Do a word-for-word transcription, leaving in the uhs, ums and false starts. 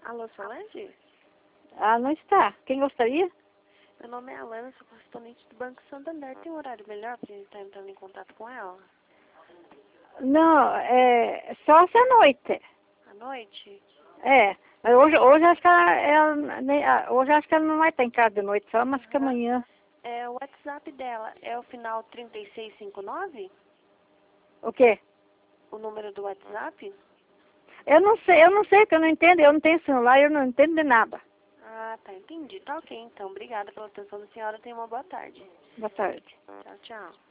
Alô, Solange? Ah, não está. Quem gostaria? Meu nome é Alana, sou correspondente do Banco Santander. Tem um horário melhor pra gente estar entrando em contato com ela? Não, é só essa noite. À noite? É, mas hoje, hoje acho que ela, ela nem- ah, hoje acho que ela não vai estar em casa de noite, só mas que amanhã. É, o WhatsApp dela é o final trinta e seis cinquenta e nove? O quê? O número do WhatsApp? Eu não sei, eu não sei, que eu não entendo, eu não tenho celular, eu não entendo de nada. Ah, tá, entendi. Tá ok, então. Obrigada pela atenção da senhora. Tenha uma boa tarde. Boa tarde. Tchau, tchau.